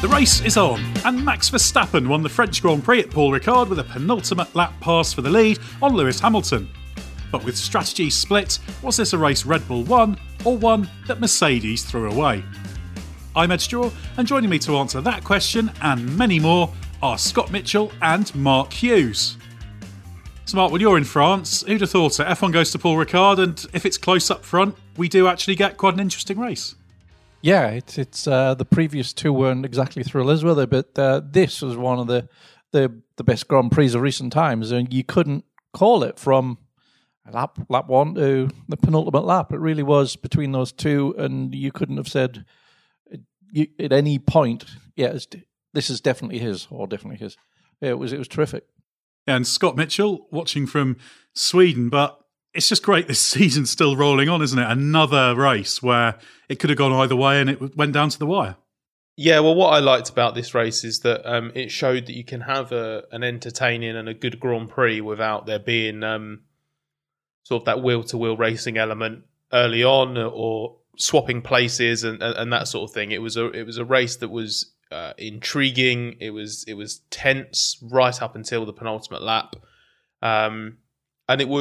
The race is on, and Max Verstappen won the French Grand Prix at Paul Ricard with a penultimate lap pass for the lead on Lewis Hamilton. But with strategy split, was this a race Red Bull won, or one that Mercedes threw away? I'm Ed Straw, and joining me to answer that question and many more are Scott Mitchell and Mark Hughes. So Mark, when you're in France, who'd have thought it? F1 goes to Paul Ricard, and if it's close up front, we do actually get quite an interesting race. Yeah, it's the previous two weren't exactly thrillers, were they? But this was one of the best Grand Prix of recent times, and you couldn't call it from lap one to the penultimate lap. It really was between those two, and you couldn't have said at any point, yeah, this is definitely his or definitely his. Yeah, it was terrific. And Scott Mitchell watching from Sweden, but it's just great this season's still rolling on, isn't it? Another race where it could have gone either way and it went down to the wire. Yeah, well, what I liked about this race is that it showed that you can have an entertaining and a good Grand Prix without there being sort of that wheel-to-wheel racing element early on or swapping places and that sort of thing. It was a race that was intriguing. It was tense right up until the penultimate lap. And it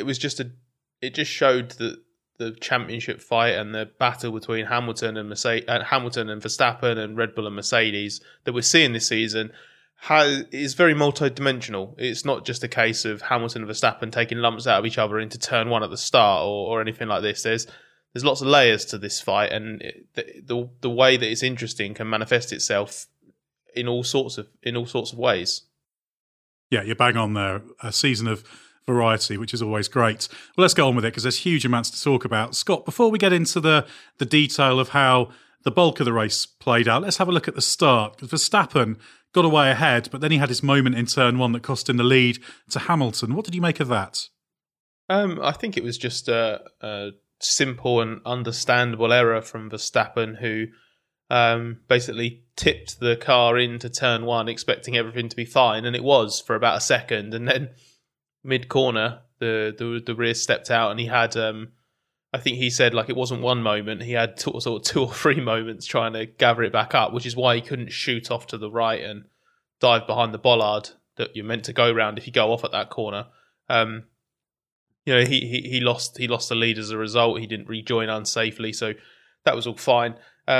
just showed that the championship fight and the battle between Hamilton and Verstappen and Red Bull and Mercedes that we're seeing this season is very multi-dimensional. It's not just a case of Hamilton and Verstappen taking lumps out of each other into turn one at the start or anything like this. There's lots of layers to this fight, and the way that it's interesting can manifest itself in all sorts of ways. Yeah, you're bang on there. A season of variety, which is always great. Well, let's go on with it because there's huge amounts to talk about. Scott, before we get into the detail of how the bulk of the race played out, let's have a look at the start. Because Verstappen got away ahead, but then he had his moment in turn one that cost him the lead to Hamilton. What did you make of that? I think it was just a simple and understandable error from Verstappen, who basically tipped the car into turn one expecting everything to be fine, and it was for about a second, and then mid-corner, the rear stepped out, and he had, I think he said, like, it wasn't one moment, he had sort of 2 or 3 moments trying to gather it back up, which is why he couldn't shoot off to the right and dive behind the bollard that you're meant to go round if you go off at that corner. He lost the lead as a result. He didn't rejoin unsafely, so that was all fine.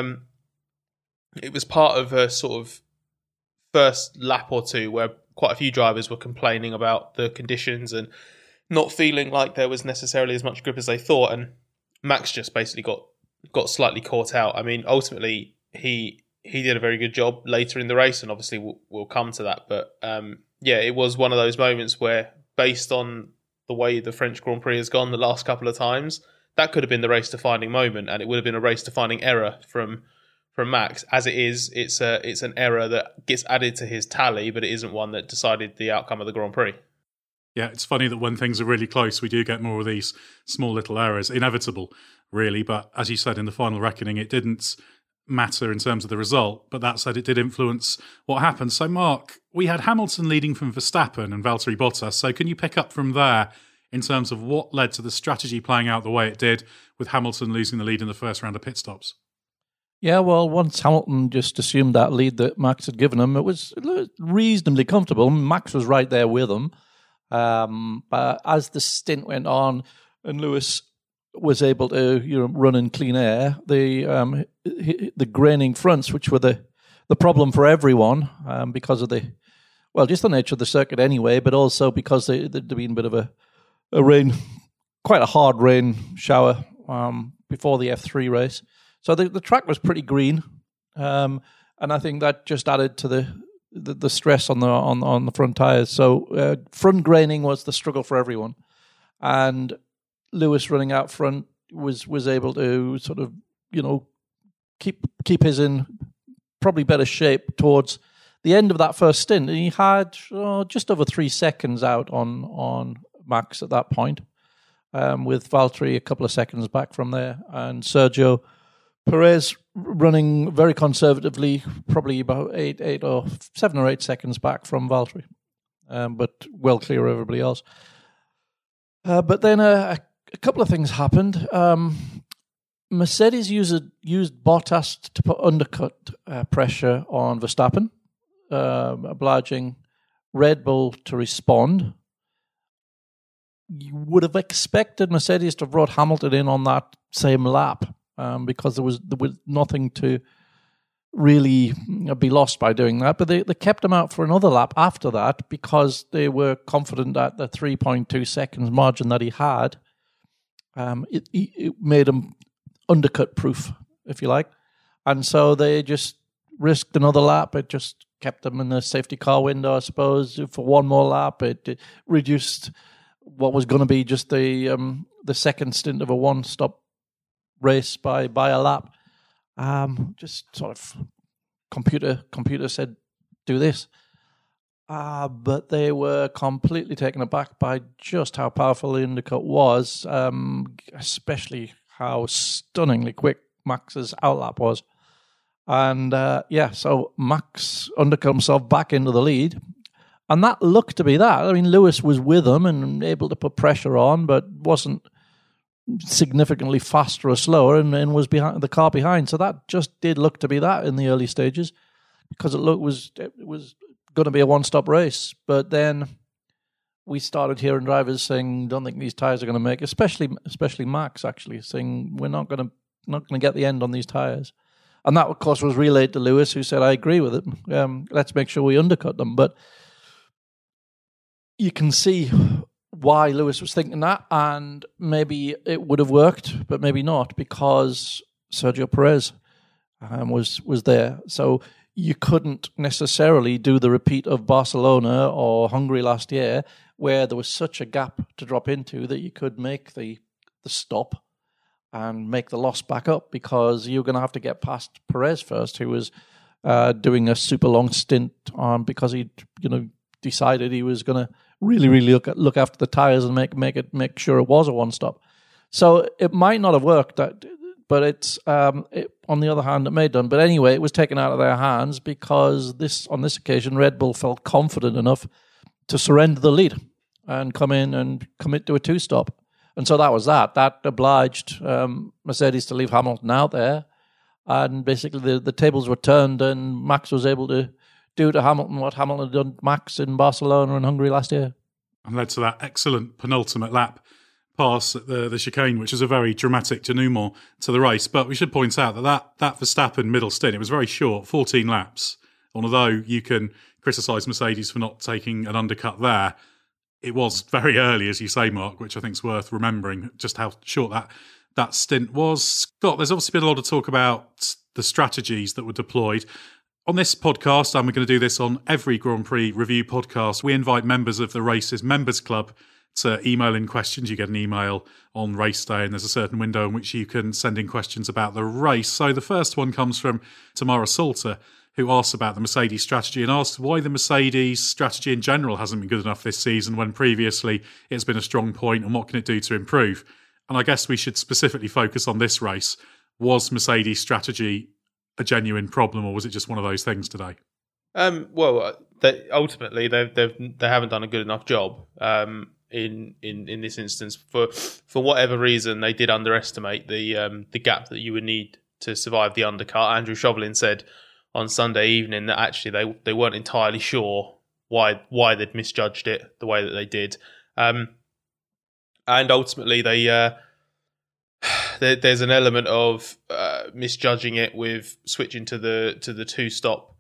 It was part of a sort of first lap or two where quite a few drivers were complaining about the conditions and not feeling like there was necessarily as much grip as they thought, and Max just basically got slightly caught out. I mean, ultimately he did a very good job later in the race, and obviously we'll come to that. But it was one of those moments where, based on the way the French Grand Prix has gone the last couple of times, that could have been the race-defining moment, and it would have been a race-defining error from Max. As it is, it's an error that gets added to his tally, but it isn't one that decided the outcome of the Grand Prix. Yeah, it's funny that when things are really close, we do get more of these small little errors. Inevitable, really, but as you said, in the final reckoning, it didn't matter in terms of the result, but that said, it did influence what happened. So, Mark, we had Hamilton leading from Verstappen and Valtteri Bottas, so can you pick up from there in terms of what led to the strategy playing out the way it did, with Hamilton losing the lead in the first round of pit stops? Yeah, well, once Hamilton just assumed that lead that Max had given him, it was reasonably comfortable. Max was right there with him. But as the stint went on and Lewis was able to run in clean air, the graining fronts, which were the problem for everyone because of just the nature of the circuit anyway, but also because there'd been a bit of a rain, quite a hard rain shower before the F3 race. So the track was pretty green, and I think that just added to the stress on the front tires. So front graining was the struggle for everyone, and Lewis running out front was able to sort of keep his in probably better shape towards the end of that first stint. And he had just over 3 seconds out on Max at that point, with Valtteri a couple of seconds back from there, and Sergio Perez running very conservatively, probably about 7 or 8 seconds back from Valtteri, but well clear of everybody else. But then a couple of things happened. Mercedes used Bottas to put undercut pressure on Verstappen, obliging Red Bull to respond. You would have expected Mercedes to have brought Hamilton in on that same lap because there was nothing to really be lost by doing that. But they kept him out for another lap after that because they were confident that the 3.2 seconds margin that he had, it made him undercut proof, if you like. And so they just risked another lap. It just kept them in the safety car window, I suppose, for one more lap. It reduced what was going to be just the second stint of a one-stop race by a lap. Just sort of computer said, do this. But they were completely taken aback by just how powerful the undercut was, especially how stunningly quick Max's outlap was. And so Max undercut himself back into the lead. And that looked to be that. I mean, Lewis was with him and able to put pressure on, but wasn't significantly faster or slower and was behind the car behind. So that just did look to be that in the early stages because it was going to be a one-stop race. But then we started hearing drivers saying, "Don't think these tires are going to make," especially Max actually saying, "We're not going to get the end on these tires." And that, of course, was relayed to Lewis, who said, "I agree with it. Let's make sure we undercut them." But you can see why Lewis was thinking that, and maybe it would have worked, but maybe not, because Sergio Perez was there. So you couldn't necessarily do the repeat of Barcelona or Hungary last year, where there was such a gap to drop into that you could make the stop and make the loss back up, because you're going to have to get past Perez first, who was doing a super long stint because he decided he was going to really look after the tires and make sure it was a one stop. So it might not have worked, but it's on the other hand, it may have done. But anyway, it was taken out of their hands because on this occasion, Red Bull felt confident enough to surrender the lead and come in and commit to a two stop. And so that was that. That obliged Mercedes to leave Hamilton out there, and basically the tables were turned, and Max was able to do to Hamilton what Hamilton had done to Max in Barcelona and Hungary last year. And led to that excellent penultimate lap pass at the chicane, which is a very dramatic denouement to the race. But we should point out that Verstappen middle stint, it was very short, 14 laps. Although you can criticise Mercedes for not taking an undercut there, it was very early, as you say, Mark, which I think is worth remembering, just how short that stint was. Scott, there's obviously been a lot of talk about the strategies that were deployed. On this podcast, and we're going to do this on every Grand Prix review podcast, we invite members of the race's members club to email in questions. You get an email on race day, and there's a certain window in which you can send in questions about the race. So the first one comes from Tamara Salter, who asks about the Mercedes strategy and asks why the Mercedes strategy in general hasn't been good enough this season when previously it's been a strong point, and what can it do to improve? And I guess we should specifically focus on this race. Was Mercedes' strategy a genuine problem, or was it just one of those things today? Ultimately, they haven't done a good enough job in this instance. For whatever reason, they did underestimate the gap that you would need to survive the undercut. Andrew Chauvelin said on Sunday evening that actually they weren't entirely sure why they'd misjudged it the way that they did, and ultimately there's an element of misjudging it with switching to the two stop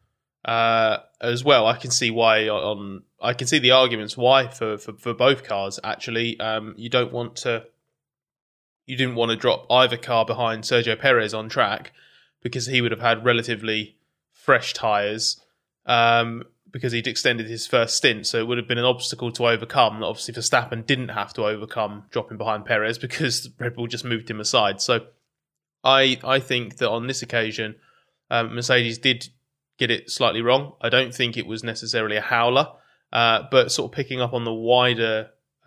as well. I can see why I can see the arguments why for both cars. Actually, you didn't want to drop either car behind Sergio Perez on track, because he would have had relatively fresh tyres, because he'd extended his first stint, so it would have been an obstacle to overcome that obviously Verstappen didn't have to overcome, dropping behind Perez, because Red Bull just moved him aside. So I think that on this occasion, Mercedes did get it slightly wrong. I don't think it was necessarily a howler, but sort of picking up on the wider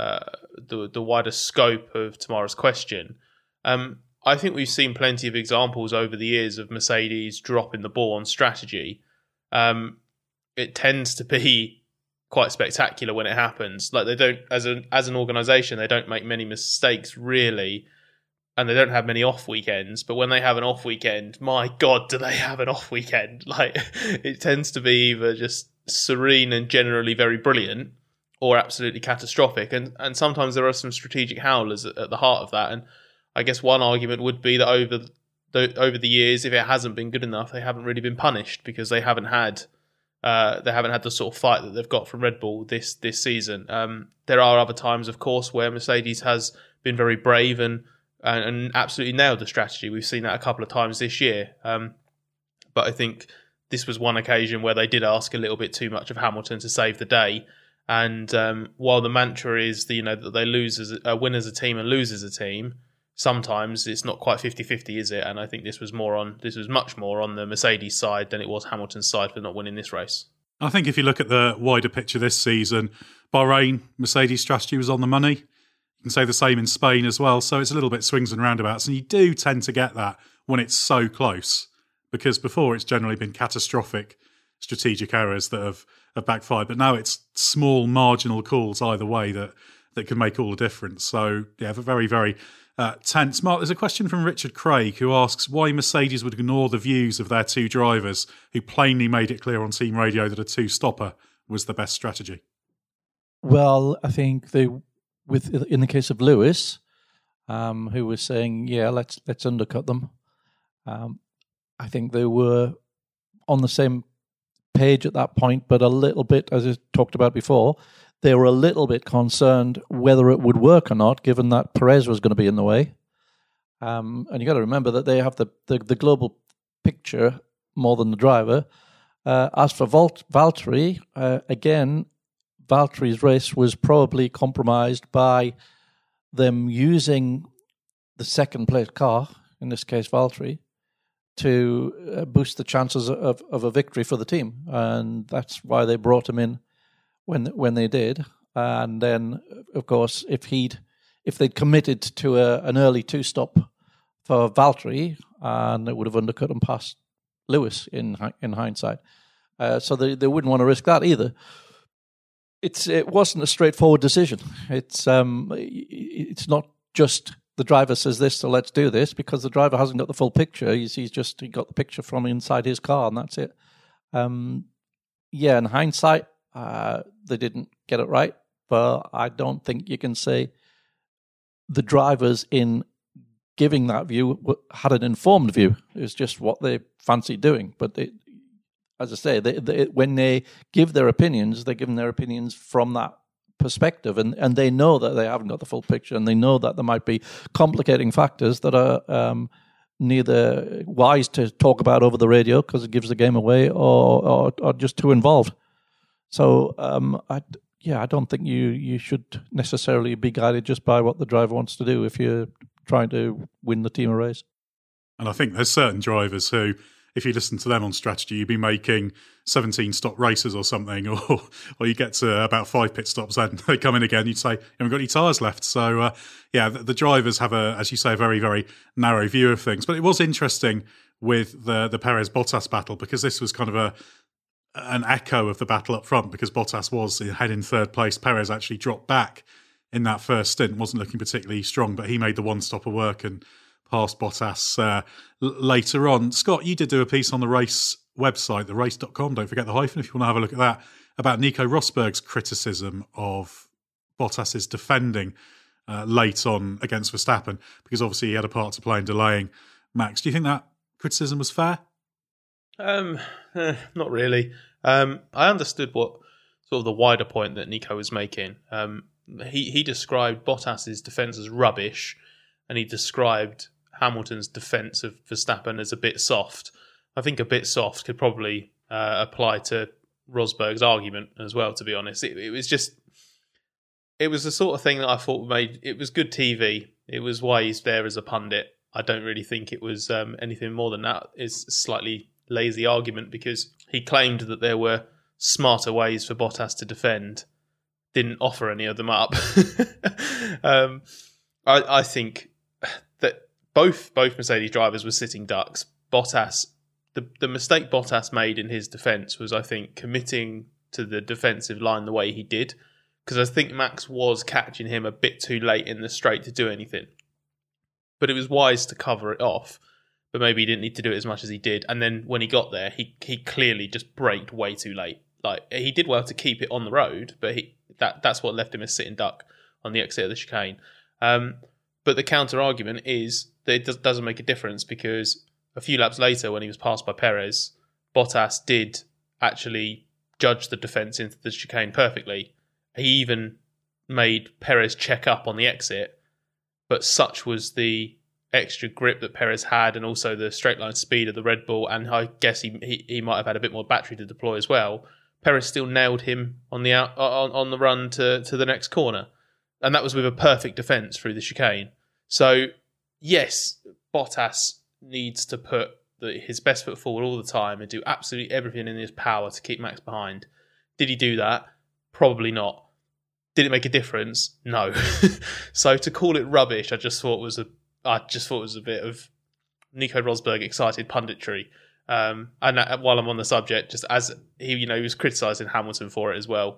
scope of Tamara's question, I think we've seen plenty of examples over the years of Mercedes dropping the ball on strategy. It tends to be quite spectacular when it happens. Like, they don't, as an organisation, they don't make many mistakes really, and they don't have many off weekends. But when they have an off weekend, my God, do they have an off weekend? Like, it tends to be either just serene and generally very brilliant, or absolutely catastrophic. And sometimes there are some strategic howlers at the heart of that. And I guess one argument would be that over the years, if it hasn't been good enough, they haven't really been punished because they haven't had the sort of fight that they've got from Red Bull this season. There are other times, of course, where Mercedes has been very brave and absolutely nailed the strategy. We've seen that a couple of times this year. But I think this was one occasion where they did ask a little bit too much of Hamilton to save the day. And while the mantra is that they win as a team and lose as a team, sometimes it's not quite 50-50, is it? And I think this was much more on the Mercedes side than it was Hamilton's side for not winning this race. I think if you look at the wider picture this season, Bahrain, Mercedes' strategy was on the money. You can say the same in Spain as well. So it's a little bit swings and roundabouts. And you do tend to get that when it's so close, because before it's generally been catastrophic strategic errors that have backfired. But now it's small marginal calls either way that can make all the difference. So, yeah, very, very tense. Mark, there's a question from Richard Craig who asks why Mercedes would ignore the views of their two drivers who plainly made it clear on team radio that a two-stopper was the best strategy. Well, I think in the case of Lewis, who was saying, yeah, let's undercut them. I think they were on the same page at that point, but a little bit, as I talked about before, they were a little bit concerned whether it would work or not, given that Perez was going to be in the way. And you got to remember that they have the global picture more than the driver. As for Valtteri, again, Valtteri's race was probably compromised by them using the second place car, in this case Valtteri, to boost the chances of a victory for the team. And that's why they brought him in when they did. And then, of course, if they'd committed to an early two-stop for Valtteri, and it would have undercut him past Lewis in hindsight. So they wouldn't want to risk that either. It wasn't a straightforward decision. It's not just the driver says this, so let's do this, because the driver hasn't got the full picture. He got the picture from inside his car, and that's it. In hindsight, they didn't get it right, but I don't think you can say the drivers in giving that view had an informed view. It was just what they fancied doing. But as I say, when they give their opinions, they're giving their opinions from that perspective, and they know that they haven't got the full picture, and they know that there might be complicating factors that are neither wise to talk about over the radio because it gives the game away, or just too involved. So I don't think you should necessarily be guided just by what the driver wants to do if you're trying to win the team a race. And I think there's certain drivers who, if you listen to them on strategy, you'd be making 17 stop races or something, or you get to about 5 pit stops and they come in again, you'd say, you haven't got any tyres left. So, the drivers have, as you say, a very, very narrow view of things. But it was interesting with the Perez-Bottas battle, because this was kind of an echo of the battle up front, because Bottas was ahead in third place. Perez actually dropped back in that first stint, wasn't looking particularly strong, but he made the one-stopper work and past Bottas later on. Scott, you did do a piece on the race website, therace.com, don't forget the hyphen if you want to have a look at that, about Nico Rosberg's criticism of Bottas's defending late on against Verstappen, because obviously he had a part to play in delaying Max. Do you think that criticism was fair? Not really. I understood what sort of the wider point that Nico was making. He described Bottas's defence as rubbish, and he described Hamilton's defence of Verstappen as a bit soft. I think a bit soft could probably apply to Rosberg's argument as well, to be honest. It was the sort of thing that I thought it was good TV. It was why he's there as a pundit. I don't really think it was anything more than that. It's a slightly lazy argument, because he claimed that there were smarter ways for Bottas to defend, didn't offer any of them up. I think that both Mercedes drivers were sitting ducks. Bottas, the mistake Bottas made in his defence was, I think, committing to the defensive line the way he did, because I think Max was catching him a bit too late in the straight to do anything. but it was wise to cover it off. But maybe he didn't need to do it as much as he did. And then when he got there, he clearly just braked way too late. Like, he did well to keep it on the road, but that's what left him a sitting duck on the exit of the chicane. But the counter argument is that it doesn't make a difference, because a few laps later, when he was passed by Perez, Bottas did actually judge the defence into the chicane perfectly. He even made Perez check up on the exit, but such was the extra grip that Perez had, and also the straight line speed of the Red Bull, and I guess he might have had a bit more battery to deploy as well. Perez still nailed him on the run to the next corner, and that was with a perfect defence through the chicane. So yes, Bottas needs to put his best foot forward all the time and do absolutely everything in his power to keep Max behind. Did he do that? Probably not. Did it make a difference? No. So to call it rubbish, I just thought it was a bit of Nico Rosberg excited punditry. And while I'm on the subject, just as he was criticising Hamilton for it as well.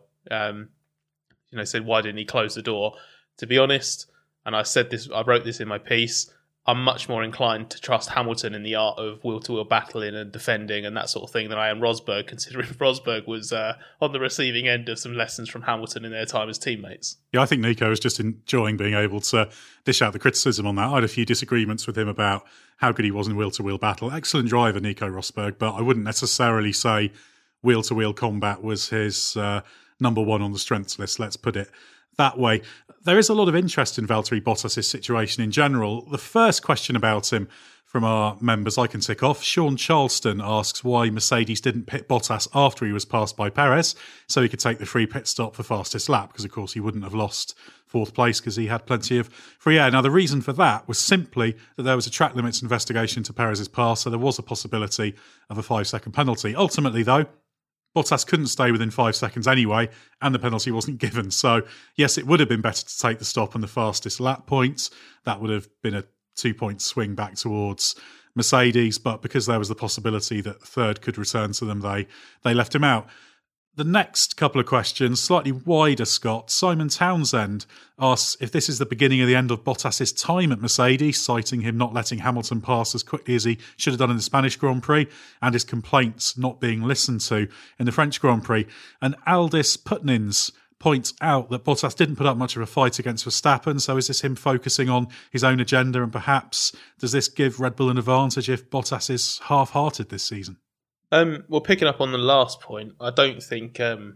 Said, why didn't he close the door? To be honest, and I wrote this in my piece, I'm much more inclined to trust Hamilton in the art of wheel-to-wheel battling and defending and that sort of thing than I am Rosberg, considering Rosberg was on the receiving end of some lessons from Hamilton in their time as teammates. Yeah, I think Nico was just enjoying being able to dish out the criticism on that. I had a few disagreements with him about how good he was in wheel-to-wheel battle. Excellent driver, Nico Rosberg, but I wouldn't necessarily say wheel-to-wheel combat was his number one on the strengths list, let's put it that way. There is a lot of interest in Valtteri Bottas' situation in general. The first question about him from our members I can tick off. Sean Charleston asks why Mercedes didn't pit Bottas after he was passed by Perez so he could take the free pit stop for fastest lap, because of course he wouldn't have lost fourth place because he had plenty of free air. Now the reason for that was simply that there was a track limits investigation to Perez's pass, so there was a possibility of a 5-second penalty. Ultimately though, Bottas couldn't stay within 5 seconds anyway, and the penalty wasn't given. So, yes, it would have been better to take the stop on the fastest lap points. That would have been a 2-point swing back towards Mercedes, but because there was the possibility that third could return to them, they left him out. The next couple of questions, slightly wider, Scott. Simon Townsend asks if this is the beginning of the end of Bottas' time at Mercedes, citing him not letting Hamilton pass as quickly as he should have done in the Spanish Grand Prix, and his complaints not being listened to in the French Grand Prix. And Aldis Putnins points out that Bottas didn't put up much of a fight against Verstappen, so is this him focusing on his own agenda, and perhaps does this give Red Bull an advantage if Bottas is half-hearted this season? Well, picking up on the last point, I don't think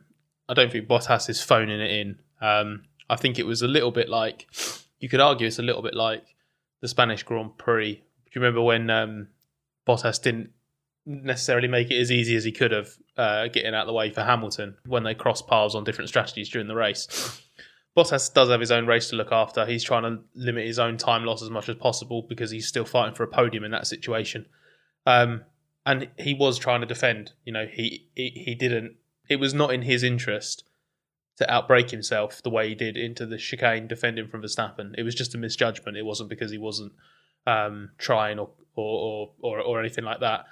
Bottas is phoning it in. I think it was a little bit like, you could argue it's a little bit like the Spanish Grand Prix. Do you remember when Bottas didn't necessarily make it as easy as he could have getting out of the way for Hamilton when they crossed paths on different strategies during the race? Bottas does have his own race to look after. He's trying to limit his own time loss as much as possible because he's still fighting for a podium in that situation. And he was trying to defend. He didn't. It was not in his interest to outbrake himself the way he did into the chicane defending from Verstappen. It was just a misjudgment. It wasn't because he wasn't trying or anything like that.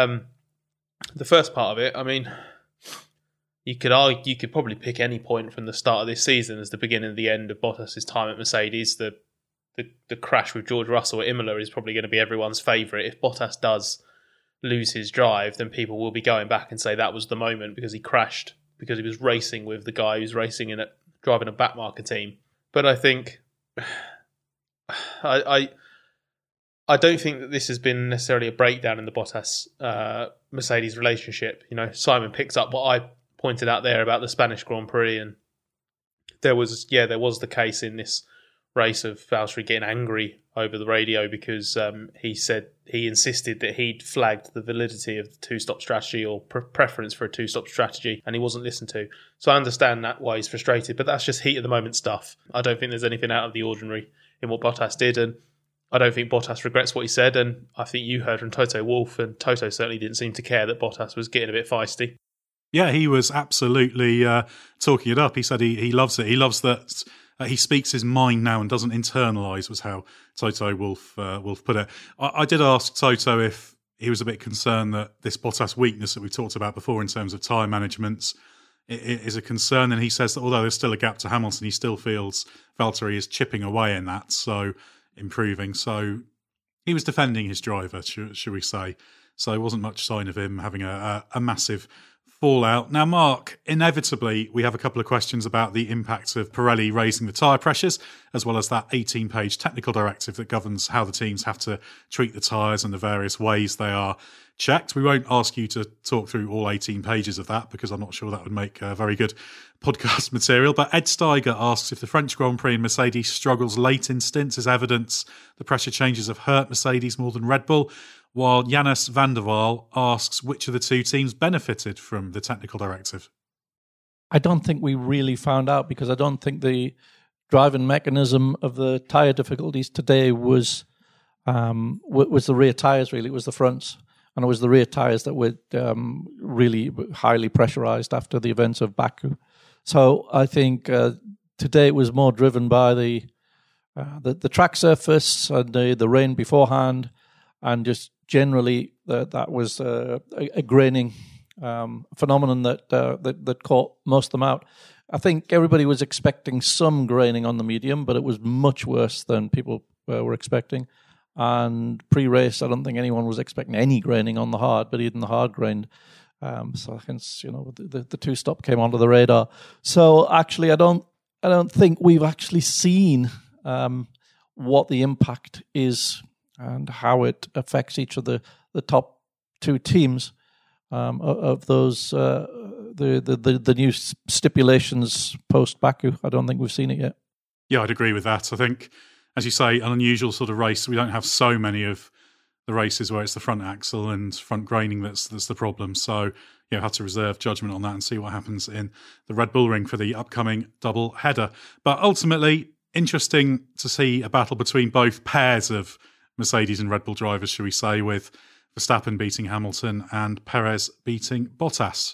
The first part of it, I mean, you could probably pick any point from the start of this season as the beginning and the end of Bottas' time at Mercedes. The crash with George Russell at Imola is probably going to be everyone's favourite. If Bottas does lose his drive, then people will be going back and say that was the moment because he crashed, because he was racing with the guy who's driving a backmarker team. But I think I don't think that this has been necessarily a breakdown in the Bottas Mercedes relationship. Simon picks up what I pointed out there about the Spanish Grand Prix, and there was the case in this race of Valtteri getting angry over the radio because he insisted that he'd flagged the validity of the two-stop strategy or preference for a two-stop strategy, and he wasn't listened to. So I understand that why he's frustrated, but that's just heat of the moment stuff. I don't think there's anything out of the ordinary in what Bottas did, and I don't think Bottas regrets what he said, and I think you heard from Toto Wolff, and Toto certainly didn't seem to care that Bottas was getting a bit feisty. Yeah, he was absolutely talking it up. He said he loves it. He loves that he speaks his mind now and doesn't internalise, was how Toto Wolff put it. I did ask Toto if he was a bit concerned that this Bottas weakness that we talked about before in terms of tyre management is a concern, and he says that although there's still a gap to Hamilton, he still feels Valtteri is chipping away in that. So improving. So he was defending his driver, should we say. So there wasn't much sign of him having a massive fallout. Now, Mark, inevitably, we have a couple of questions about the impact of Pirelli raising the tyre pressures, as well as that 18-page technical directive that governs how the teams have to treat the tyres and the various ways they are checked. We won't ask you to talk through all 18 pages of that because I'm not sure that would make very good podcast material. But Ed Steiger asks if the French Grand Prix and Mercedes struggles late in stints is evidence the pressure changes have hurt Mercedes more than Red Bull, while Janus van der Waal asks which of the two teams benefited from the technical directive. I don't think we really found out because I don't think the driving mechanism of the tyre difficulties today was the rear tyres, really. It was the fronts. And it was the rear tyres that were really highly pressurised after the events of Baku. So I think today it was more driven by the track surface and the rain beforehand, and just generally that was a graining phenomenon that caught most of them out. I think everybody was expecting some graining on the medium, but it was much worse than people were expecting. And pre-race, I don't think anyone was expecting any graining on the hard, but even the hard grained. So hence, the two-stop came onto the radar. So actually, I don't think we've actually seen what the impact is and how it affects each of the top two teams of those the new stipulations post Baku. I don't think we've seen it yet. Yeah, I'd agree with that. I think, as you say, an unusual sort of race. We don't have so many of the races where it's the front axle and front graining that's the problem. So, have to reserve judgment on that and see what happens in the Red Bull Ring for the upcoming double header. But ultimately, interesting to see a battle between both pairs of Mercedes and Red Bull drivers, shall we say, with Verstappen beating Hamilton and Perez beating Bottas.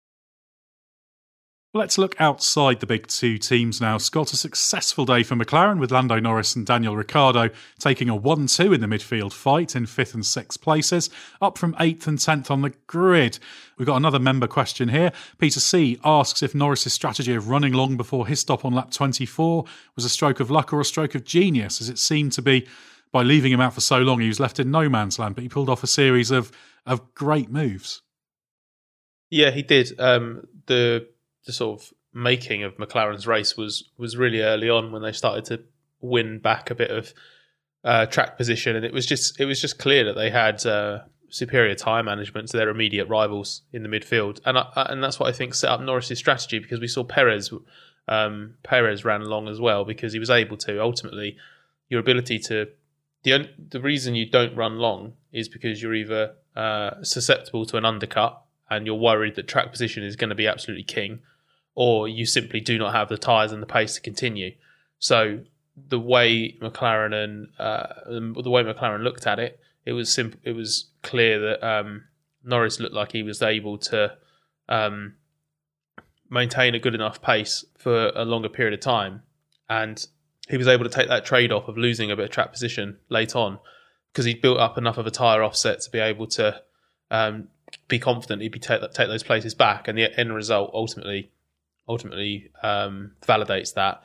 Let's look outside the big two teams now. Scott, a successful day for McLaren with Lando Norris and Daniel Ricciardo taking a 1-2 in the midfield fight in 5th and 6th places, up from 8th and 10th on the grid. We've got another member question here. Peter C. asks if Norris's strategy of running long before his stop on lap 24 was a stroke of luck or a stroke of genius, as it seemed to be. By leaving him out for so long, he was left in no man's land, but he pulled off a series of great moves. Yeah, he did. The sort of making of McLaren's race was really early on when they started to win back a bit of track position, and it was just clear that they had superior tyre management to their immediate rivals in the midfield, and that's what I think set up Norris's strategy, because we saw Perez ran long as well because he was able to. Ultimately, your ability to the reason you don't run long is because you're either susceptible to an undercut and you're worried that track position is going to be absolutely king, or you simply do not have the tyres and the pace to continue. So the way McLaren looked at it, it was clear that Norris looked like he was able to maintain a good enough pace for a longer period of time, and he was able to take that trade-off of losing a bit of track position late on because he'd built up enough of a tyre offset to be able to be confident he'd take those places back, and the end result ultimately validates that.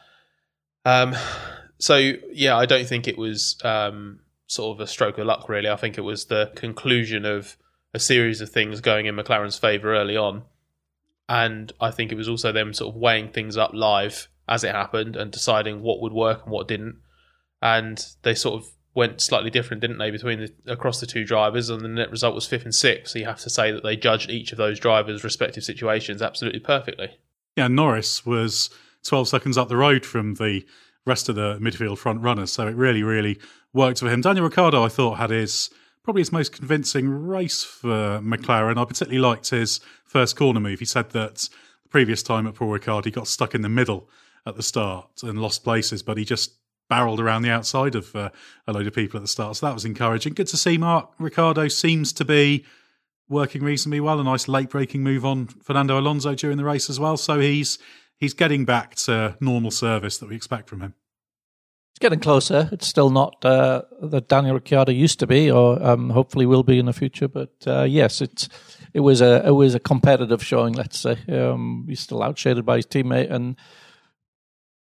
So yeah, I don't think it was sort of a stroke of luck, really. I think it was the conclusion of a series of things going in McLaren's favour early on, and I think it was also them sort of weighing things up live as it happened and deciding what would work and what didn't. And they sort of went slightly different, didn't they, across the two drivers, and the net result was 5th and 6th. So you have to say that they judged each of those drivers' respective situations absolutely perfectly. Yeah, Norris was 12 seconds up the road from the rest of the midfield front runners, so it really, really worked for him. Daniel Ricciardo, I thought, had probably his most convincing race for McLaren. I particularly liked his first corner move. He said that the previous time at Paul Ricard, he got stuck in the middle at the start and lost places, but he just barreled around the outside of a load of people at the start. So that was encouraging. Good to see. Mark Ricciardo seems to be working reasonably well. A nice late-breaking move on Fernando Alonso during the race as well. So he's getting back to normal service that we expect from him. It's getting closer. It's still not the Daniel Ricciardo used to be, or hopefully will be in the future. But yes, it was a competitive showing. Let's say he's still outshaded by his teammate, and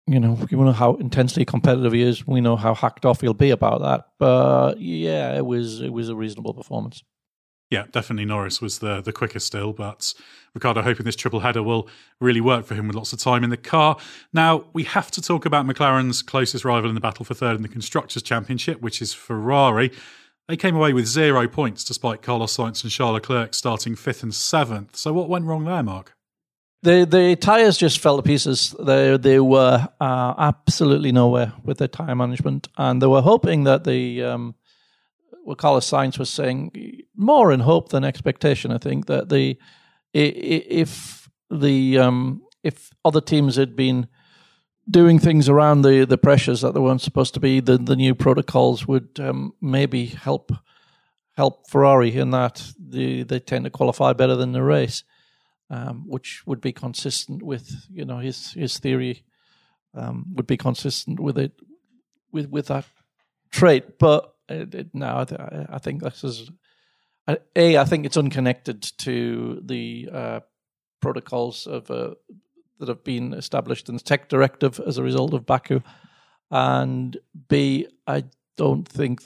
we know how intensely competitive he is. We know how hacked off he'll be about that. But yeah, it was a reasonable performance. Yeah, definitely Norris was the quickest still, but Ricciardo hoping this triple header will really work for him with lots of time in the car. Now, we have to talk about McLaren's closest rival in the battle for third in the Constructors' Championship, which is Ferrari. They came away with 0 points despite Carlos Sainz and Charles Leclerc starting 5th and 7th. So what went wrong there, Mark? The tyres just fell to pieces. They were absolutely nowhere with their tyre management, and they were hoping that what Carlos Sainz was saying, more in hope than expectation, I think, that if other teams had been doing things around the pressures that they weren't supposed to be, the new protocols would maybe help Ferrari in that they tend to qualify better than the race, which would be consistent with his theory, would be consistent with it with that trait, but. No, I think this is I think it's unconnected to the protocols that have been established in the tech directive as a result of Baku, and B, I don't think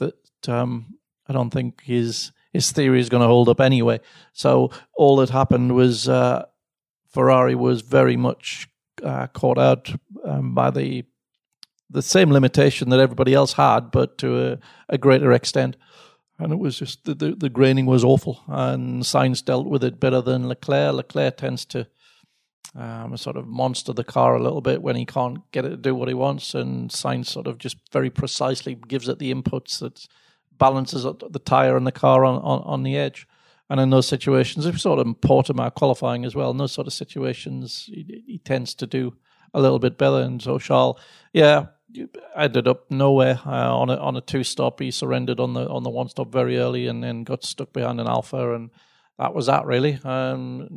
his theory is going to hold up anyway. So all that happened was Ferrari was very much caught out by the same limitation that everybody else had, but to a greater extent. And it was just the graining was awful, and Sainz dealt with it better than Leclerc. Leclerc tends to sort of monster the car a little bit when he can't get it to do what he wants, and Sainz sort of just very precisely gives it the inputs that balances the tyre and the car on the edge. And in those situations, we saw it in Portimao qualifying as well. In those sort of situations, he tends to do a little bit better. And so Charles, ended up nowhere on a 2-stop. He surrendered on the 1-stop very early, and then got stuck behind an Alpha, and that was that really. So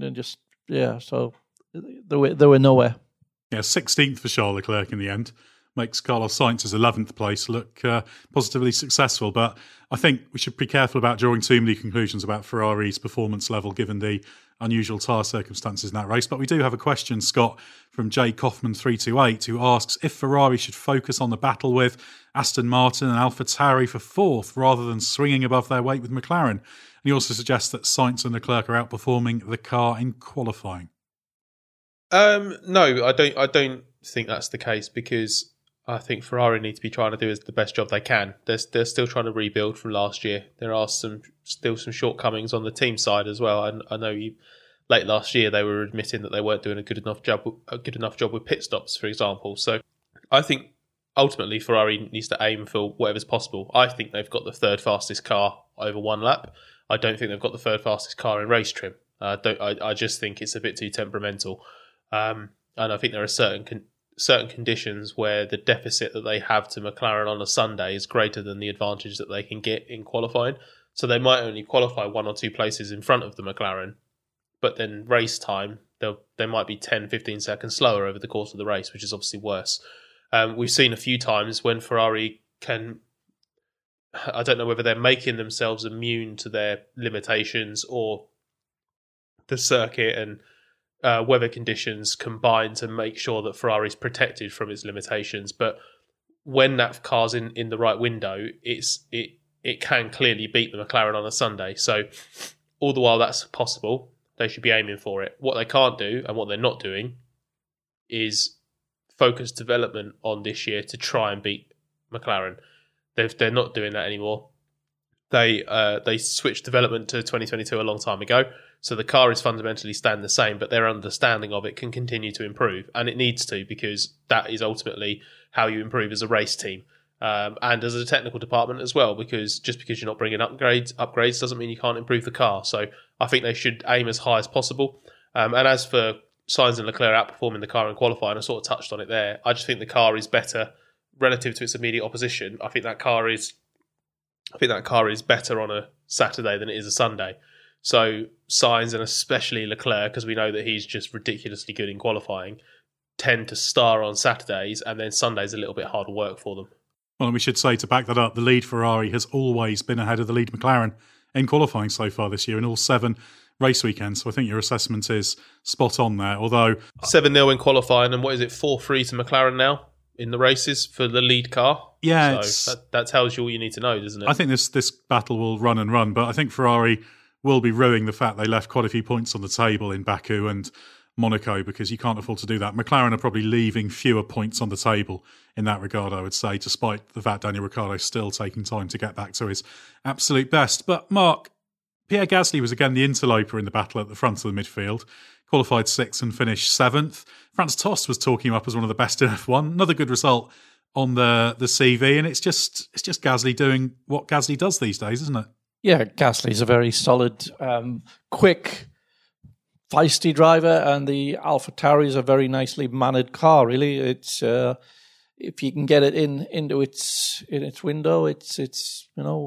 they were nowhere. Yeah, 16th for Charles Leclerc in the end. Makes Carlos Sainz's 11th place look positively successful. But I think we should be careful about drawing too many conclusions about Ferrari's performance level given the unusual tyre circumstances in that race. But we do have a question, Scott, from Jay Kaufman 328, who asks if Ferrari should focus on the battle with Aston Martin and AlphaTauri for 4th rather than swinging above their weight with McLaren. And he also suggests that Sainz and Leclerc are outperforming the car in qualifying. No, I don't think that's the case, because I think Ferrari need to be trying to do the best job they can. They're still trying to rebuild from last year. There are still some shortcomings on the team side as well. And I know late last year they were admitting that they weren't doing a good enough job with pit stops, for example. So I think ultimately Ferrari needs to aim for whatever's possible. I think they've got the third fastest car over one lap. I don't think they've got the third fastest car in race trim. I just think it's a bit too temperamental. And I think there are certain conditions where the deficit that they have to McLaren on a Sunday is greater than the advantage that they can get in qualifying. So they might only qualify 1 or 2 places in front of the McLaren, but then race time, they might be 10, 15 seconds slower over the course of the race, which is obviously worse. We've seen a few times when Ferrari can, I don't know whether they're making themselves immune to their limitations or the circuit and weather conditions combine to make sure that Ferrari's protected from its limitations. But when that car's in the right window, it can clearly beat the McLaren on a Sunday. So all the while that's possible, they should be aiming for it. What they can't do, and what they're not doing, is focus development on this year to try and beat McLaren. They're not doing that anymore. They switched development to 2022 a long time ago. So the car is fundamentally staying the same, but their understanding of it can continue to improve. And it needs to, because that is ultimately how you improve as a race team. And as a technical department as well, because just because you're not bringing upgrades doesn't mean you can't improve the car. So I think they should aim as high as possible. And as for Sainz and Leclerc outperforming the car in qualifying, I sort of touched on it there. I just think the car is better relative to its immediate opposition. I think that car is better on a Saturday than it is a Sunday. So Sainz, and especially Leclerc, because we know that he's just ridiculously good in qualifying, tend to star on Saturdays, and then Sunday's a little bit harder work for them. Well, we should say, to back that up, the lead Ferrari has always been ahead of the lead McLaren in qualifying so far this year in all 7 race weekends. So I think your assessment is spot on there. Although 7-0 in qualifying, and what is it, 4-3 to McLaren now? in the races for the lead car. Yeah, so that tells you all you need to know, doesn't it? I think this battle will run and run, but I think Ferrari will be ruining the fact they left quite a few points on the table in Baku and Monaco, because you can't afford to do that. McLaren are probably leaving fewer points on the table in that regard, I would say, despite the fact Daniel Ricciardo is still taking time to get back to his absolute best. But Mark, Pierre Gasly was again the interloper in the battle at the front of the midfield, qualified 6th and finished 7th. Franz Tost was talking him up as one of the best in F1. Another good result on the CV, and it's just Gasly doing what Gasly does these days, isn't it? Yeah, Gasly's a very solid, quick, feisty driver, and the AlphaTauri is a very nicely mannered car. Really, it's if you can get it into its window, it's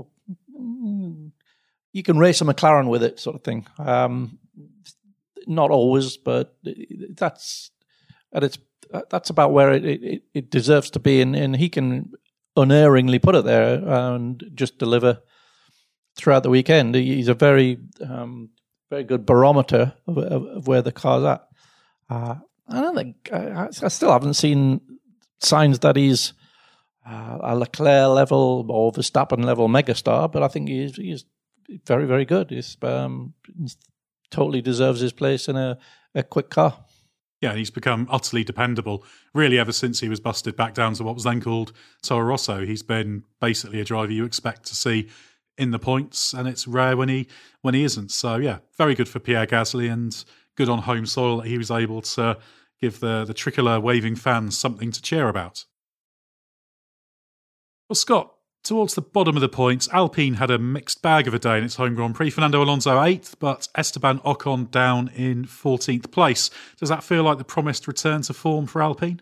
you can race a McLaren with it, sort of thing. Not always, but that's about where it deserves to be, and he can unerringly put it there and just deliver throughout the weekend. He's a very very good barometer of where the car's at. I don't think I still haven't seen signs that he's a Leclerc level or Verstappen level megastar, but I think he's very, very good. He's totally deserves his place in a quick car. Yeah, he's become utterly dependable, really, ever since he was busted back down to what was then called Toro Rosso. He's been basically a driver you expect to see in the points, and it's rare when he isn't. So, yeah, very good for Pierre Gasly, and good on home soil that he was able to give the tricolour waving fans something to cheer about. Well, Scott, towards the bottom of the points, Alpine had a mixed bag of a day in its home Grand Prix. Fernando Alonso 8th, but Esteban Ocon down in 14th place. Does that feel like the promised return to form for Alpine?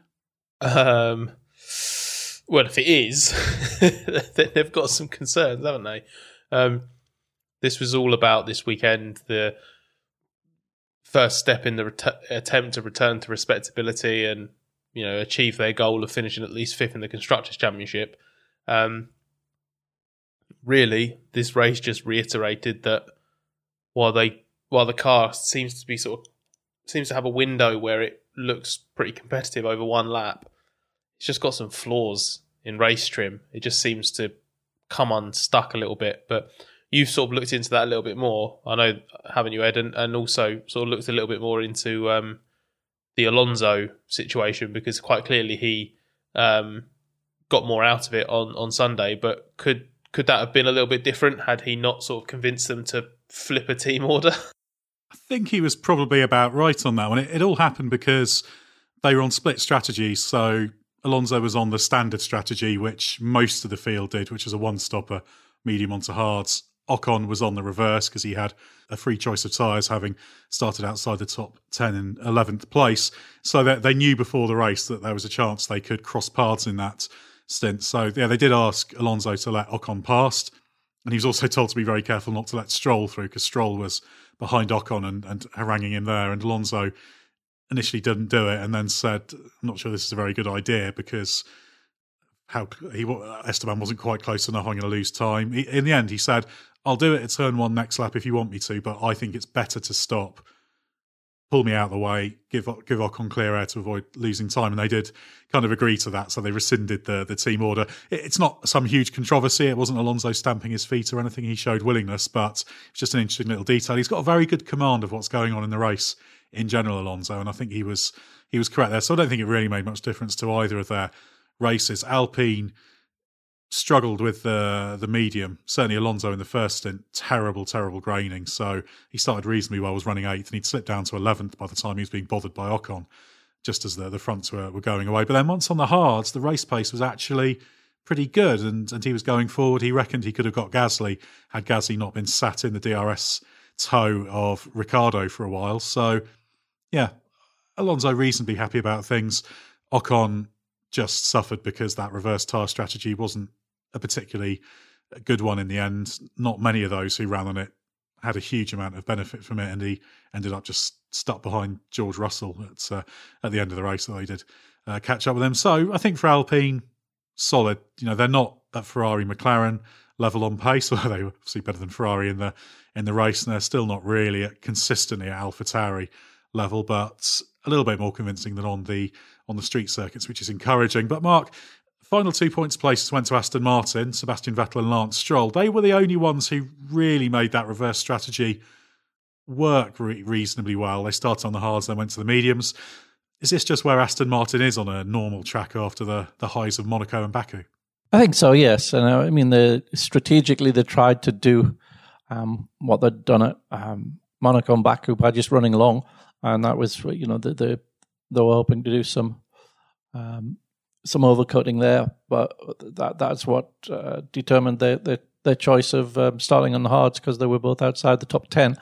Well, if it is, then they've got some concerns, haven't they? This was all about this weekend, the first step in the attempt to return to respectability and, achieve their goal of finishing at least 5th in the Constructors' Championship. Really, this race just reiterated that while the car seems to have a window where it looks pretty competitive over one lap, it's just got some flaws in race trim. It just seems to come unstuck a little bit. But you've sort of looked into that a little bit more, I know, haven't you, Ed? And also sort of looked a little bit more into the Alonso situation, because quite clearly he got more out of it on Sunday. But could that have been a little bit different had he not sort of convinced them to flip a team order? I think he was probably about right on that one. It all happened because they were on split strategies. So Alonso was on the standard strategy, which most of the field did, which was a one-stopper, medium onto hards. Ocon was on the reverse because he had a free choice of tyres, having started outside the top 10 in 11th place. So that they knew before the race that there was a chance they could cross paths in that stint. So, yeah, they did ask Alonso to let Ocon past. And he was also told to be very careful not to let Stroll through, because Stroll was behind Ocon and haranguing him there. And Alonso initially didn't do it and then said, I'm not sure this is a very good idea, because Esteban wasn't quite close enough, I'm going to lose time. In the end, he said, I'll do it at turn 1 next lap if you want me to, but I think it's better to stop. Pull me out of the way, give Ocon clear air to avoid losing time. And they did kind of agree to that, so they rescinded the team order. It's not some huge controversy. It wasn't Alonso stamping his feet or anything. He showed willingness, but it's just an interesting little detail. He's got a very good command of what's going on in the race in general, Alonso, and I think he was correct there. So I don't think it really made much difference to either of their races. Alpine struggled with the medium, certainly Alonso in the first stint, terrible graining. So he started reasonably well, was running 8th, and he'd slipped down to 11th by the time he was being bothered by Ocon, just as the fronts were going away. But then once on the hards, the race pace was actually pretty good, and he was going forward. He reckoned he could have got Gasly had Gasly not been sat in the DRS toe of Ricciardo for a while. So, yeah, Alonso reasonably happy about things. Ocon just suffered because that reverse tyre strategy wasn't a particularly good one in the end. Not many of those who ran on it had a huge amount of benefit from it, and he ended up just stuck behind George Russell at the end of the race, though he did catch up with him. So I think for Alpine, solid. They're not at Ferrari McLaren level on pace, although they were obviously better than Ferrari in the race, and they're still not really consistently at AlphaTauri level, but a little bit more convincing than on the on the street circuits, which is encouraging. But Mark, final 2 points places went to Aston Martin, Sebastian Vettel and Lance Stroll. They were the only ones who really made that reverse strategy work reasonably well. They started on the hards, then went to the mediums. Is this just where Aston Martin is on a normal track after the highs of Monaco and Baku? I think so, yes. And I mean, strategically they tried to do what they'd done at Monaco and Baku by just running long, and that was, they were hoping to do some overcutting there, but that's what determined their choice of starting on the hards, because they were both outside the top 10.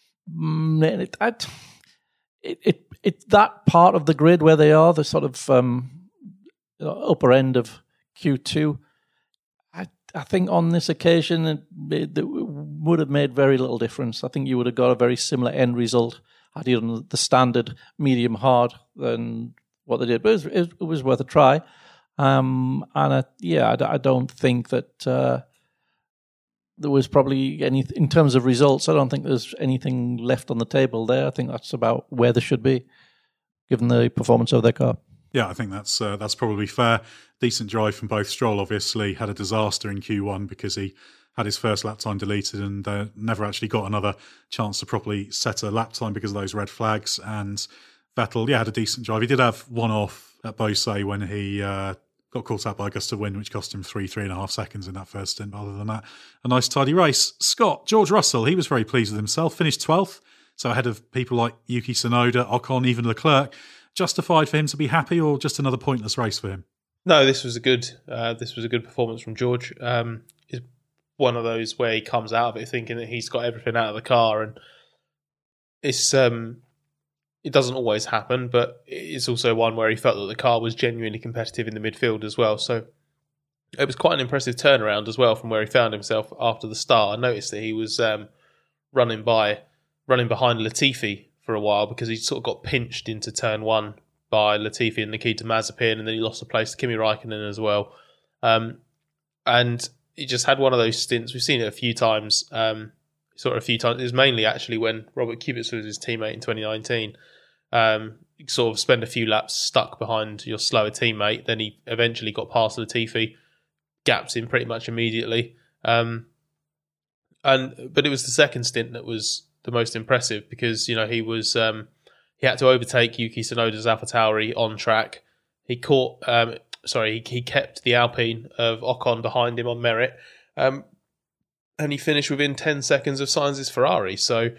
It's that part of the grid where they are, the sort of upper end of Q2. I think on this occasion it would have made very little difference. I think you would have got a very similar end result had you done the standard medium hard than what they did. But it was worth a try. I don't think that there was probably any, in terms of results, I don't think there's anything left on the table there. I think that's about where they should be, given the performance of their car. Yeah, I think that's probably fair. Decent drive from both. Stroll obviously had a disaster in Q1 because he had his first lap time deleted and never actually got another chance to properly set a lap time because of those red flags. And Vettel, had a decent drive. He did have one off at Beausset when he got caught out by Augusta Win, which cost him 3.5 seconds in that first stint. But other than that, a nice tidy race. Scott, George Russell, he was very pleased with himself. Finished 12th, so ahead of people like Yuki Tsunoda, Ocon, even Leclerc. Justified for him to be happy, or just another pointless race for him? No, this was a good performance from George. It's one of those where he comes out of it thinking that he's got everything out of the car, and it's it doesn't always happen, but it's also one where he felt that the car was genuinely competitive in the midfield as well. So it was quite an impressive turnaround as well from where he found himself after the start. I noticed that he was running behind Latifi for a while because he sort of got pinched into turn one by Latifi and Nikita Mazepin, and then he lost the place to Kimi Raikkonen as well. And he just had one of those stints. We've seen it a few times. It was mainly actually when Robert Kubica was his teammate in 2019. You sort of spend a few laps stuck behind your slower teammate. Then he eventually got past Latifi, gapped him pretty much immediately. But it was the second stint that was the most impressive because he had to overtake Yuki Tsunoda's AlphaTauri on track. He kept the Alpine of Ocon behind him on merit, and he finished within 10 seconds of Sainz's Ferrari. So,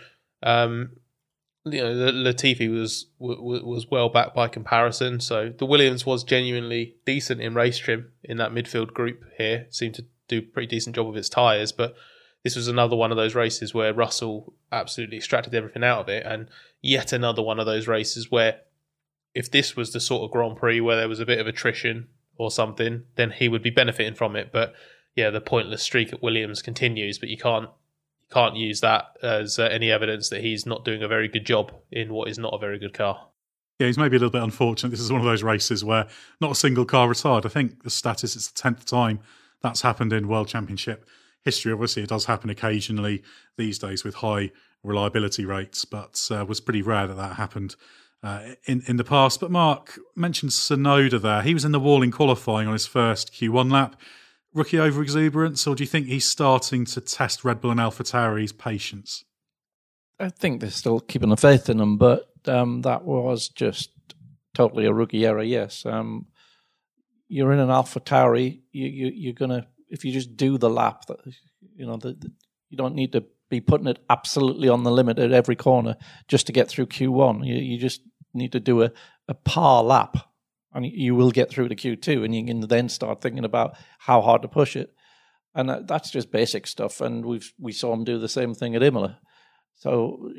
Latifi was well back by comparison. So the Williams was genuinely decent in race trim in that midfield group here. Seemed to do a pretty decent job of its tyres, but this was another one of those races where Russell absolutely extracted everything out of it, and yet another one of those races where if this was the sort of Grand Prix where there was a bit of attrition or something, then he would be benefiting from it. But yeah, the pointless streak at Williams continues, but you can't use that as any evidence that he's not doing a very good job in what is not a very good car. Yeah, he's maybe a little bit unfortunate. This is one of those races where not a single car retired. I think the stat is it's the 10th time that's happened in World Championship history. Obviously, it does happen occasionally these days with high reliability rates, but was pretty rare that happened in the past. But Mark mentioned Tsunoda there. He was in the wall in qualifying on his first Q1 lap. Rookie over-exuberance, or do you think he's starting to test Red Bull and AlphaTauri's patience? I think they're still keeping the faith in him, but that was just totally a rookie error, yes. You're in an AlphaTauri, you're going to, if you just do the lap, you don't need to be putting it absolutely on the limit at every corner just to get through Q1. You just need to do a par lap, and you will get through to Q2, and you can then start thinking about how hard to push it. And that's just basic stuff, and we saw him do the same thing at Imola. So,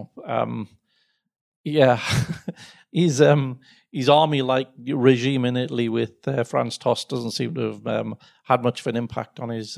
his army-like regime in Italy with Franz Tost doesn't seem to have had much of an impact on his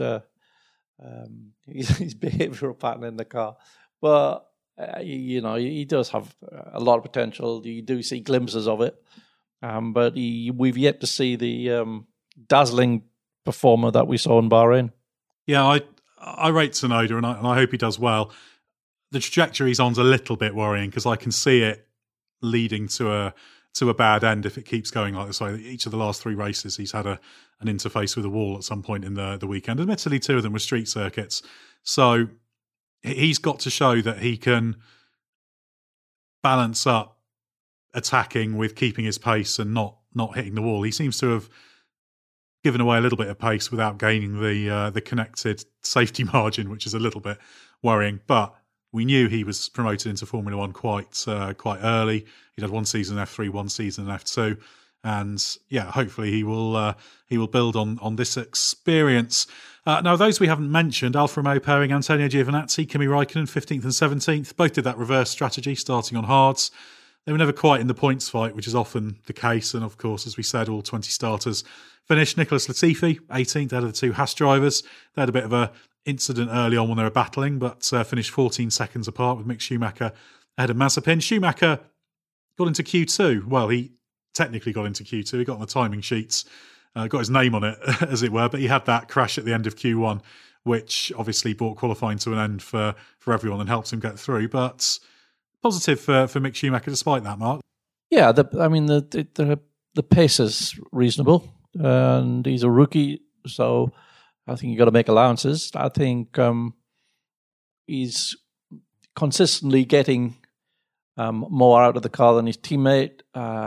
behavioural pattern in the car. But, he does have a lot of potential. You do see glimpses of it. But we've yet to see the dazzling performer that we saw in Bahrain. Yeah, I rate Tsunoda, and I hope he does well. The trajectory he's on's a little bit worrying because I can see it leading to to a bad end if it keeps going like this way. Each of the last 3 races, he's had an interface with a wall at some point in the weekend. Admittedly, 2 of them were street circuits. So he's got to show that he can balance up attacking with keeping his pace and not hitting the wall. He seems to have given away a little bit of pace without gaining the connected safety margin, which is a little bit worrying. But we knew he was promoted into Formula One quite early. He'd had 1 season in F3, 1 season in F2, and hopefully he will build on this experience. Now, those we haven't mentioned: Alfa Romeo pairing Antonio Giovinazzi, Kimi Raikkonen, 15th and 17th, both did that reverse strategy, starting on hards. They were never quite in the points fight, which is often the case. And of course, as we said, all 20 starters finished. Nicholas Latifi, 18th out of the 2 Haas drivers. They had a bit of a incident early on when they were battling, but finished 14 seconds apart with Mick Schumacher ahead of Mazepin. Schumacher got into Q2. Well, he technically got into Q2. He got on the timing sheets, got his name on it, as it were, but he had that crash at the end of Q1, which obviously brought qualifying to an end for everyone and helped him get through. But positive for Mick Schumacher despite that, Mark. Yeah, the pace is reasonable, and he's a rookie, so I think you've got to make allowances. I think he's consistently getting more out of the car than his teammate.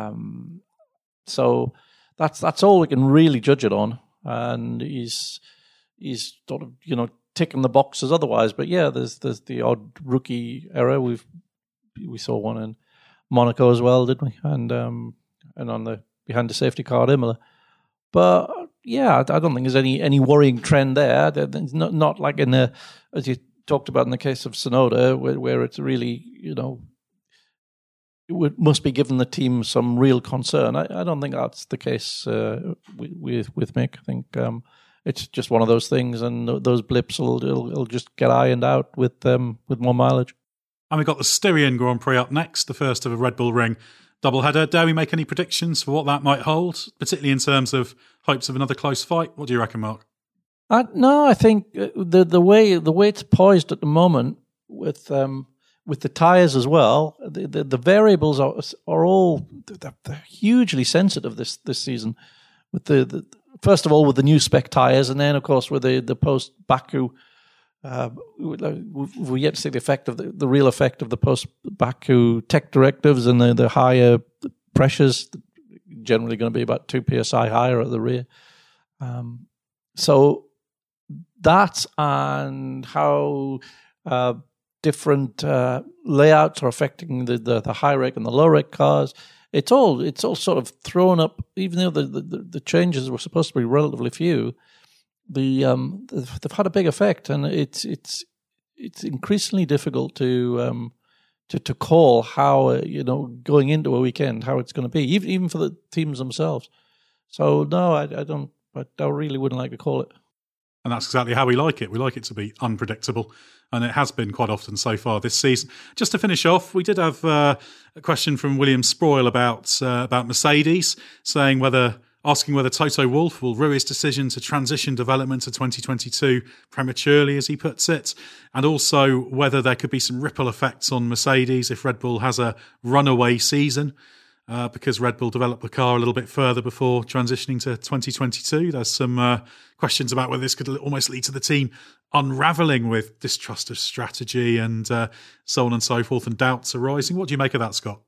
So that's all we can really judge it on. And he's sort of, ticking the boxes otherwise. But yeah, there's the odd rookie error. We saw one in Monaco as well, didn't we? And on the behind the safety car at Imola. But yeah, I don't think there's any worrying trend there. There's not like in the, as you talked about in the case of Tsunoda, where it's really, it must be giving the team some real concern. I don't think that's the case with Mick. I think it's just one of those things, and those blips will just get ironed out with more mileage. And we've got the Styrian Grand Prix up next, the first of a Red Bull Ring doubleheader. Dare we make any predictions for what that might hold, particularly in terms of hopes of another close fight? What do you reckon, Mark? No, I think the way it's poised at the moment with the tyres as well, the variables are all they're hugely sensitive this season. With the first of all with the new spec tyres, and then of course with the post Baku. We've yet to see the effect of the real effect of the post Baku tech directives and the higher pressures, generally going to be about 2 psi higher at the rear. So that and how different layouts are affecting the high rake and the low rake cars. It's all sort of thrown up, even though the changes were supposed to be relatively few. They've had a big effect, and it's increasingly difficult to call how going into a weekend how it's going to be, even for the teams themselves. So no, I really wouldn't like to call it. And that's exactly how we like it. We like it to be unpredictable, and it has been quite often so far this season. Just to finish off, we did have a question from William Sproil about Mercedes, asking whether Toto Wolff will rue his decision to transition development to 2022 prematurely, as he puts it, and also whether there could be some ripple effects on Mercedes if Red Bull has a runaway season, because Red Bull developed the car a little bit further before transitioning to 2022. There's some questions about whether this could almost lead to the team unravelling with distrust of strategy and so on and so forth, and doubts arising. What do you make of that, Scott?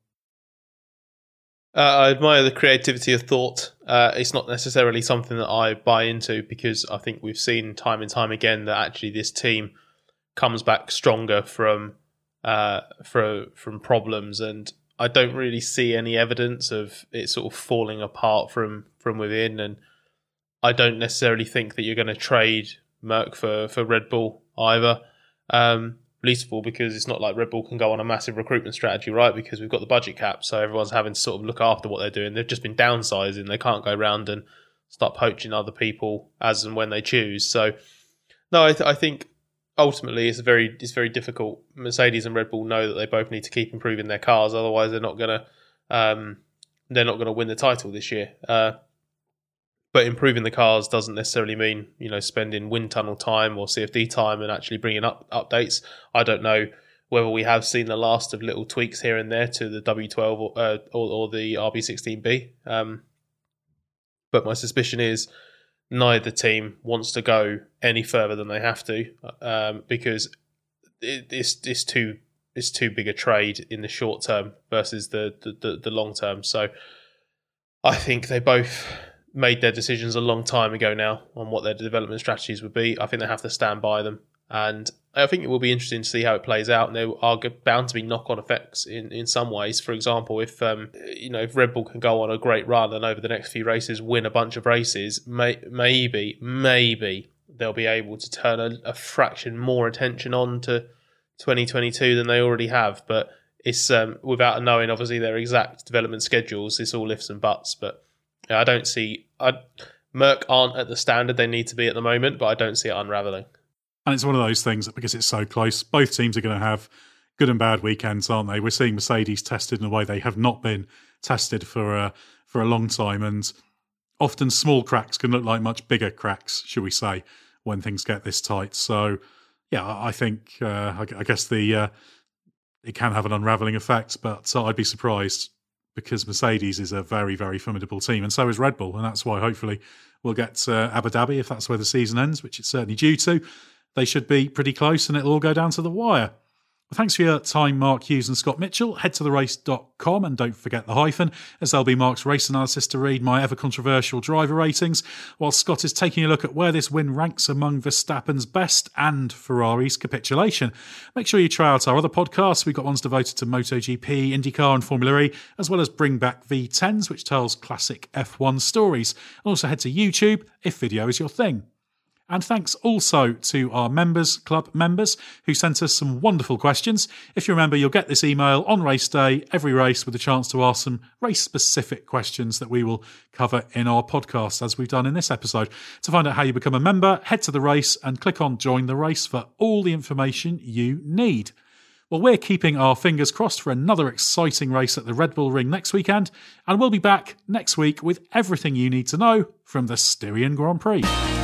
I admire the creativity of thought. It's not necessarily something that I buy into, because I think we've seen time and time again that actually this team comes back stronger from problems, and I don't really see any evidence of it sort of falling apart from within. And I don't necessarily think that you're going to trade Merc for Red Bull either. Least of all because it's not like Red Bull can go on a massive recruitment strategy, right? Because we've got the budget cap, so everyone's having to sort of look after what they're doing. They've just been downsizing. They can't go around and start poaching other people as and when they choose. So, no, I think ultimately it's very difficult. Mercedes and Red Bull know that they both need to keep improving their cars, otherwise they're not going to win the title this year. But improving the cars doesn't necessarily mean, spending wind tunnel time or CFD time and actually bringing up updates. I don't know whether we have seen the last of little tweaks here and there to the W12 or the RB16B. But my suspicion is neither team wants to go any further than they have to, because it's too big a trade in the short term versus the long term. So I think they both made their decisions a long time ago now on what their development strategies would be. I think they have to stand by them. And I think it will be interesting to see how it plays out. And there are bound to be knock-on effects in some ways. For example, if Red Bull can go on a great run and over the next few races win a bunch of races, maybe they'll be able to turn a fraction more attention on to 2022 than they already have. But it's without knowing, obviously, their exact development schedules, it's all ifs and buts. But I don't see... Merc aren't at the standard they need to be at the moment, but I don't see it unravelling. And it's one of those things that because it's so close, both teams are going to have good and bad weekends, aren't they? We're seeing Mercedes tested in a way they have not been tested for a long time. And often small cracks can look like much bigger cracks, should we say, when things get this tight. So, yeah, I think, I guess it can have an unravelling effect, but I'd be surprised because Mercedes is a very, very formidable team, and so is Red Bull. And that's why hopefully we'll get Abu Dhabi, if that's where the season ends, which it's certainly due to. They should be pretty close and it'll all go down to the wire. Well, thanks for your time, Mark Hughes and Scott Mitchell. Head to therace.com and don't forget the hyphen, as there'll be Mark's race analysis to read, my ever-controversial driver ratings, while Scott is taking a look at where this win ranks among Verstappen's best and Ferrari's capitulation. Make sure you try out our other podcasts. We've got ones devoted to MotoGP, IndyCar and Formula E, as well as Bring Back V10s, which tells classic F1 stories. And also head to YouTube if video is your thing. And thanks also to our club members who sent us some wonderful questions. If you remember, you'll get this email on race day, every race, with a chance to ask some race-specific questions that we will cover in our podcast, as we've done in this episode. To find out how you become a member, head to the race and click on Join the Race for all the information you need. Well, we're keeping our fingers crossed for another exciting race at the Red Bull Ring next weekend, and we'll be back next week with everything you need to know from the Styrian Grand Prix.